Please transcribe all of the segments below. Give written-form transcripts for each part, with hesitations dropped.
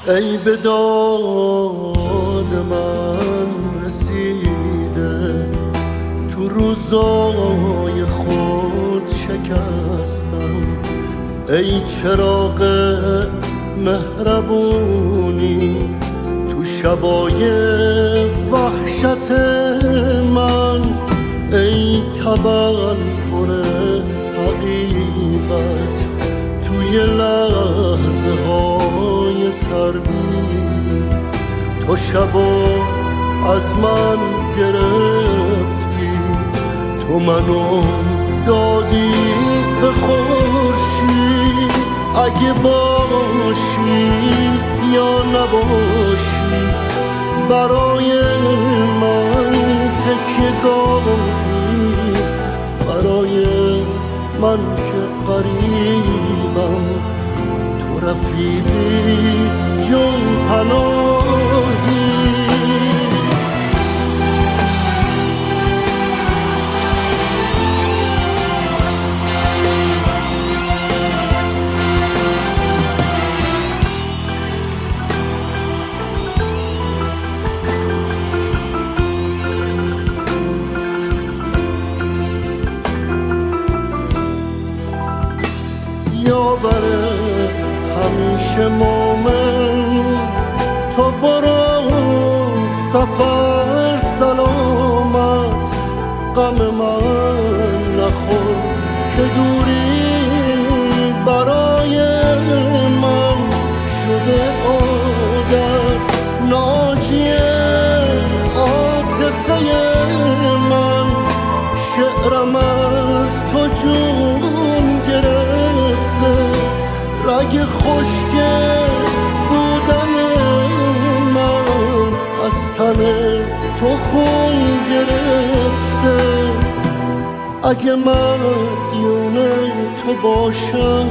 ای به داد من رسیده، تو روزای خود شکستم. ای چراغ مهربونی تو شبای وحشت من، ای تبلور حقیقت توی لحظه های تردید. تو شبا از من گرفتی، تو منو دادی به خورشید. اگه باشی یا نباشی برای من تکیه‌گاهی، برای من که قریبم تو رفیقی جون پناهی. یاوره همیشه مومن، تو برو سفر سلامت. غم من نخور که دوری برای من شده عادت. ناجی عاطفه من، شعرم از تو جون گرفته. رگ خشک بودن من از تن تو خون گرفته. اگه مدیون تو باشم،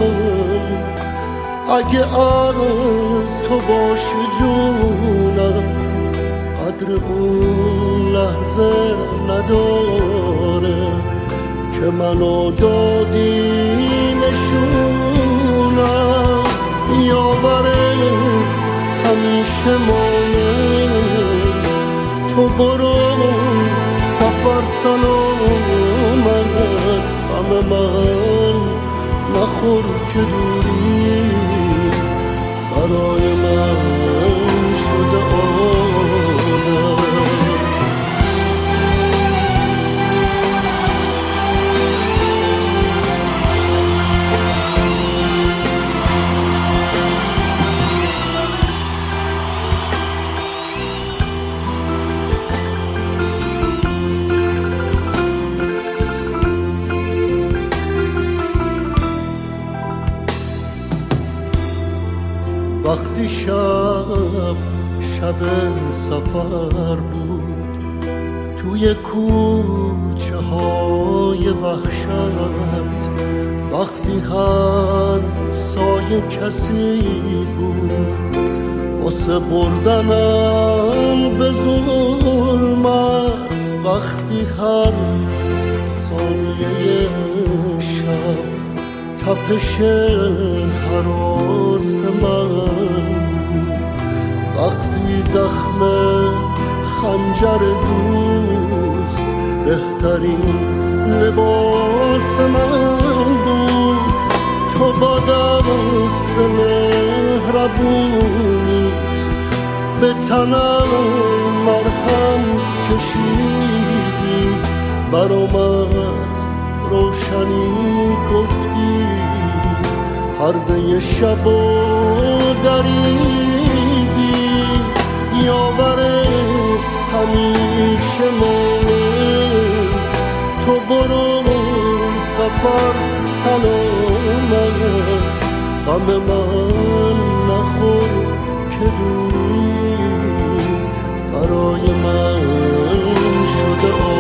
اگه از تو باشه جونم، قدر اون لحظه نداره که منو دادی نشونم. یاوره همیشه مومن، تو برو سفر سلامت. غم من نخور که دوری برای من شده عادت. وقتی شب سفر بود توی کوچه های وحشت، وقتی هر سایه کسی بود واسه بردنم به ظلمت، وقتی هر ثانیه شب تپش هراس من بود، وقتی زخم خنجر دوست بهترین لباس من بود. تو با دست مهربونیت به تنم مرهم کشیدی، برام از روشنی گفتی، پرده شبو دریدی. یاوره همیشه مومن، تو برو سفر سلامت. غم من نخور که دوری برای من شده